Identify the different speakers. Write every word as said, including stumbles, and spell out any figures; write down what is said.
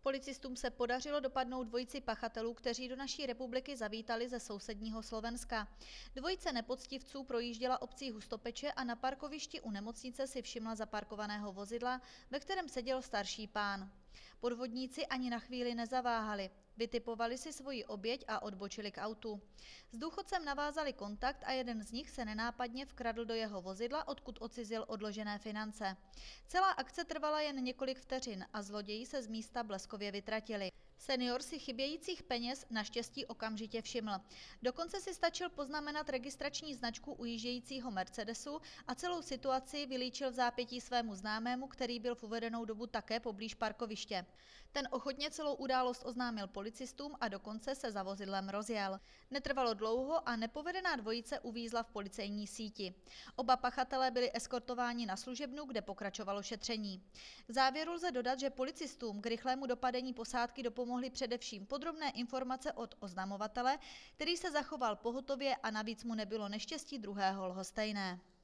Speaker 1: Policistům se podařilo dopadnout dvojici pachatelů, kteří do naší republiky zavítali ze sousedního Slovenska. Dvojice nepoctivců projížděla obcí Hustopeče a na parkovišti u nemocnice si všimla zaparkovaného vozidla, ve kterém seděl starší pán. Podvodníci ani na chvíli nezaváhali. Vytipovali si svoji oběť a odbočili k autu. S důchodcem navázali kontakt a jeden z nich se nenápadně vkradl do jeho vozidla, odkud odcizil odložené finance. Celá akce trvala jen několik vteřin a zloději se z místa bleskově vytratili. Senior si chybějících peněz naštěstí okamžitě všiml. Dokonce si stačil poznamenat registrační značku ujíždějícího Mercedesu a celou situaci vylíčil v zápětí svému známému, který byl v uvedenou dobu také poblíž parkoviště. Ten ochotně celou událost oznámil policistům a dokonce se za vozidlem rozjel. Netrvalo dlouho a nepovedená dvojice uvízla v policejní síti. Oba pachatelé byli eskortováni na služebnu, kde pokračovalo šetření. K závěru lze dodat, že policistům k rychlému dopadení posádky dopomohly především podrobné informace od oznamovatele, který se zachoval pohotově a navíc mu nebylo neštěstí druhého lhostejné.